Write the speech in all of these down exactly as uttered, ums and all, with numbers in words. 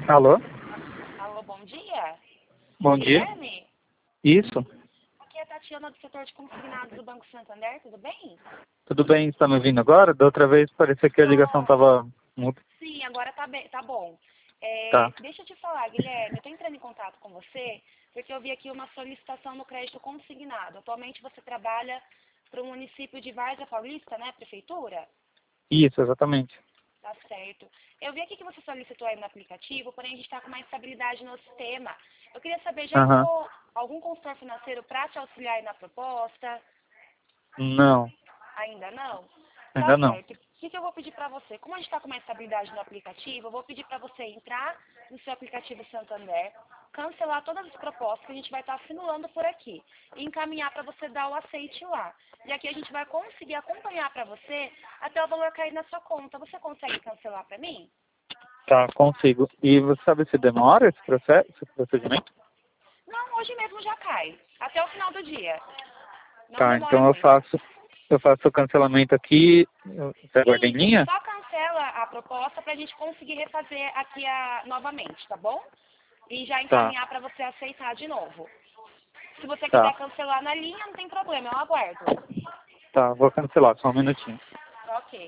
Alô? Alô, bom dia. Bom dia. Guilherme? Isso. Aqui é a Tatiana do setor de consignados do Banco Santander, tudo bem? Tudo bem? Está me ouvindo agora? Da outra vez parecia que a ligação estava muito... Sim, agora tá, bem, tá bom. É, Tá. deixa eu te falar, Guilherme, eu estou entrando em contato com você porque eu vi aqui uma solicitação no crédito consignado. Atualmente você trabalha para o município de Várzea Paulista, né, prefeitura? Isso, exatamente. Tá certo. Eu vi aqui que você solicitou aí no aplicativo, porém a gente está com mais estabilidade no sistema. Eu queria saber, já Aham. entrou algum consultor financeiro para te auxiliar aí na proposta? Não, Ainda não? ainda Tá não. certo. O que, que eu vou pedir para você? Como a gente está com mais estabilidade no aplicativo, eu vou pedir para você entrar no seu aplicativo Santander, cancelar todas as propostas que a gente vai estar simulando por aqui e encaminhar para você dar o aceite lá. E aqui a gente vai conseguir acompanhar para você até o valor cair na sua conta. Você consegue cancelar para mim? Tá, consigo. E você sabe se demora esse processo, esse procedimento? Não, hoje mesmo já cai. Até o final do dia. Não Tá, demora então eu muito. faço, eu faço o cancelamento aqui. Você aguarda em Isso, linha? só cancela a proposta para a gente conseguir refazer aqui a, novamente, tá bom? E já Tá, encaminhar para você aceitar de novo. Se você quiser tá, cancelar na linha, não tem problema, eu aguardo. tá. Vou cancelar, só um minutinho. Ok.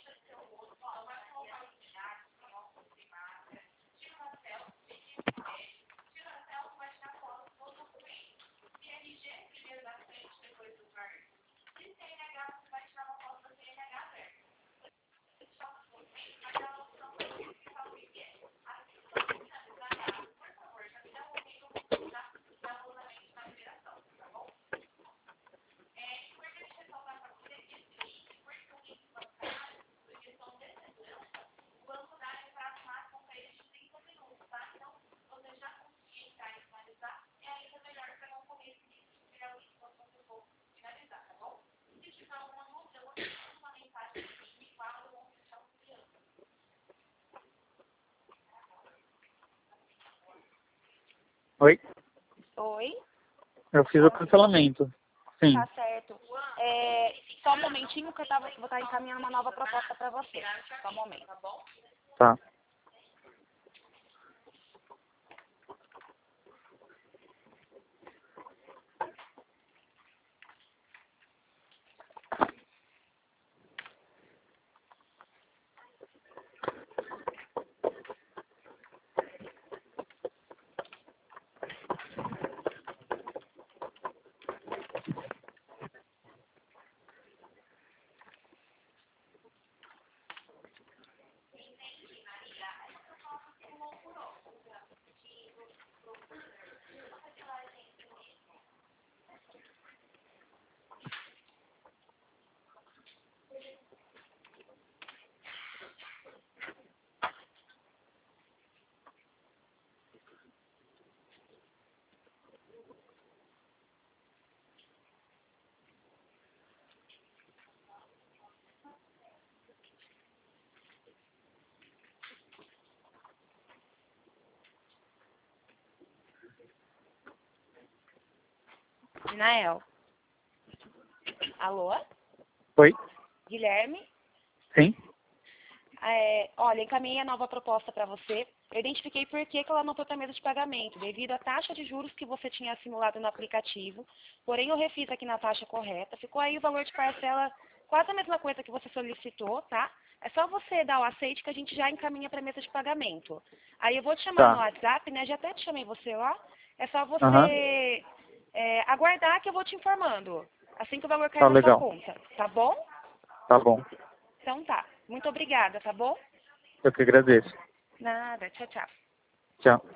Oi? Oi? Eu fiz o cancelamento. Sim, Tá certo. É, só um momentinho que eu tava, vou estar encaminhando uma nova proposta para você. Só um momento. tá. Nael. Alô? Oi? Guilherme? Sim? É, olha, encaminhei a nova proposta para você. Eu identifiquei por que que ela não foi para mesa de pagamento, devido à taxa de juros que você tinha simulado no aplicativo. Porém, eu refiz aqui na taxa correta. Ficou aí o valor de parcela quase a mesma coisa que você solicitou, tá? É só você dar o aceite que a gente já encaminha para mesa de pagamento. Aí eu vou te chamar no Tá. WhatsApp, né? Já até te chamei você lá. É só Aham. você é, aguardar que eu vou te informando. Assim que o valor cair Tá na sua legal. conta, tá bom? Tá bom. Então tá. Muito obrigada, tá bom? Eu que agradeço. Nada. Tchau, tchau. Tchau.